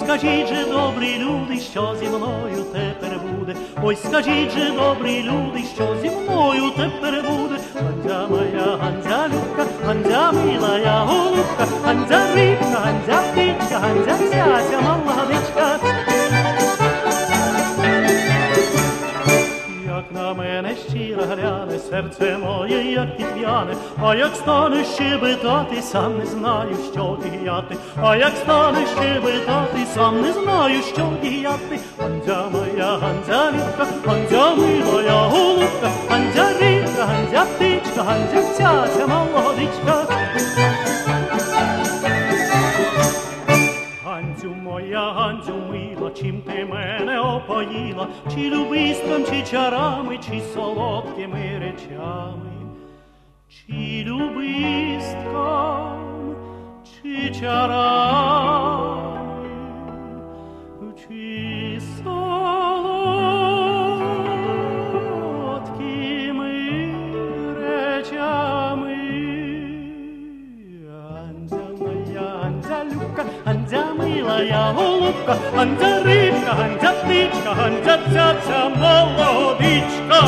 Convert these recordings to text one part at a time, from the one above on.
скажіть же, добрі люди, що зі мною тепер буде? Ой, скажіть же, добрі люди, що зі мною тепер буде? Ганзя моя, Ганзя любка, Ганзя милая голубка, Ганзя рибка, Ганзя птичка, Ганзя цяця молодичка. Як на мене щиро гляне, серце моє, як підв'яне, а як стане щебетати, сам не знаю, що діяти. А як стане щебетати, сам не знаю, що діяти. Ганзя моя, Ганзя любка, Ганзя милая голубка, Ганзя рибка, Ганзя птичка, Ганзя цяця молодичка. Ганзю моя, Ганзю мила, чим ти мене опоїла? Чи любистом, чи чарами, чи солодкими речами? Чи любистком, чи чарами, чи солодкими речами? Ганзя моя, Ганзя любка, Ганзя милая голубка, Ганзя рибка, Ганзя птичка, Ганзя цяця молодичка.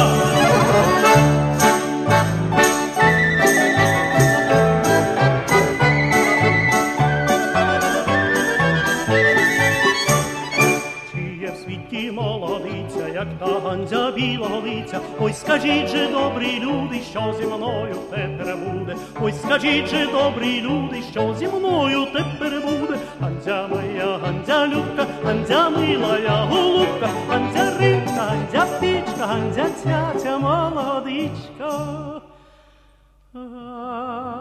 Молодиця, як та Ганзя білого лиця. Ой, скажіть же, добрі люди, що зі мною тепер буде? Ой, скажіть же, добрі люди, що зі мною тепер буде? Ганзя моя, Ганзя любка, Ганзя милая голубка, Ганзя рибка, Ганзя птичка, Ганзя цяця молодичка.